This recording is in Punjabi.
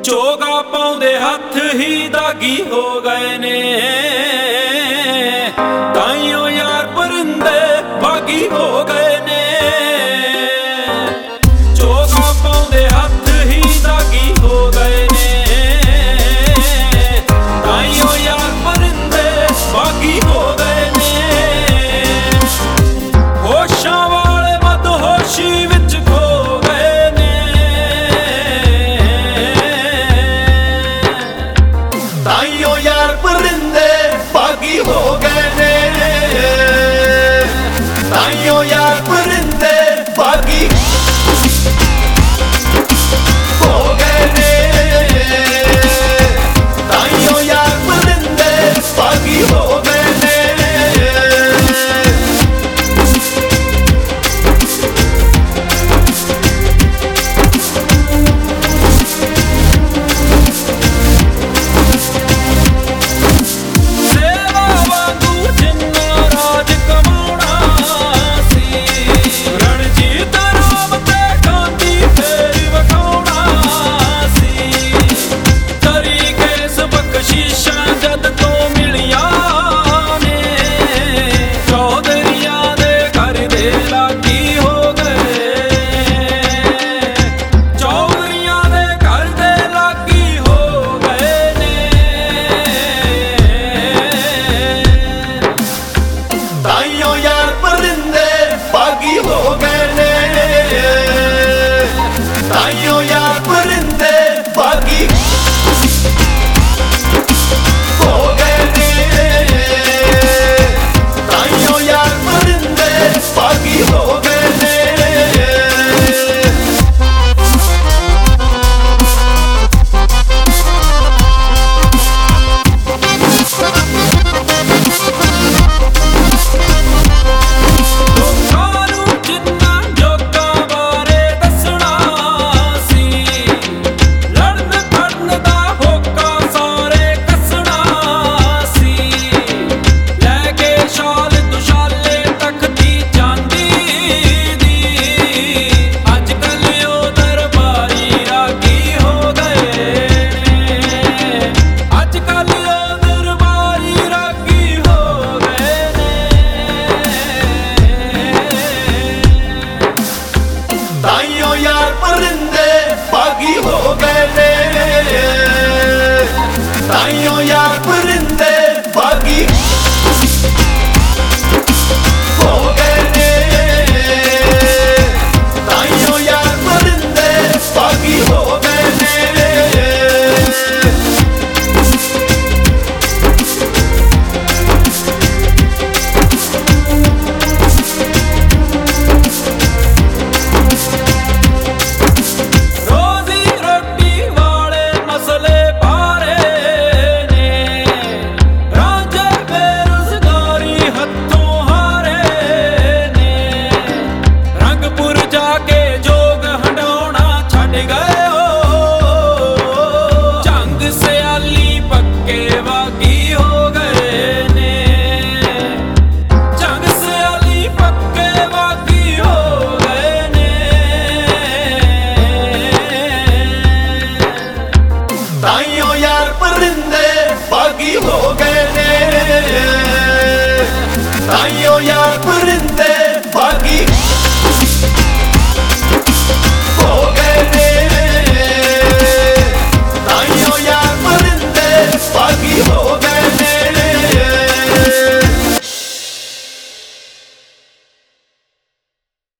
ਚੋਗਾ ਪਾਉਂਦੇ ਹੱਥ ਹੀ ਦਾਗੀ ਹੋ ਗਏ ਨੇ। ਤਾਈਓ ਯਾਰ ਪਰਿੰਦੇ ਬਾਗੀ ਹੋ ਗਏ ਨੇ। ਚੋਗਾ ਪਾਉਂਦੇ ਹੱਥ ਹੀ ਦਾਗੀ ਹੋ ਗਏ ਨੇ। ਤਾਈਓ ਯਾਰ ਪਰਿੰਦੇ ਬਾਗੀ ਹੋ ਗਏ ਨੇ। ਹੋਸ਼ਾਂ ਵਾਲੇ ਬਦਹੋਸ਼ੀ ਵਿੱਚ ਖੋ ਗਏ ਨੇ। ਤਾਈਓ ਯਾਰ ਪਰਿੰਦੇ ਬਾਗੀ ਹੋ ਗਏ ਨੇ। ਤਾਈਓ ਯਾਰ ਪਰਿੰਦੇ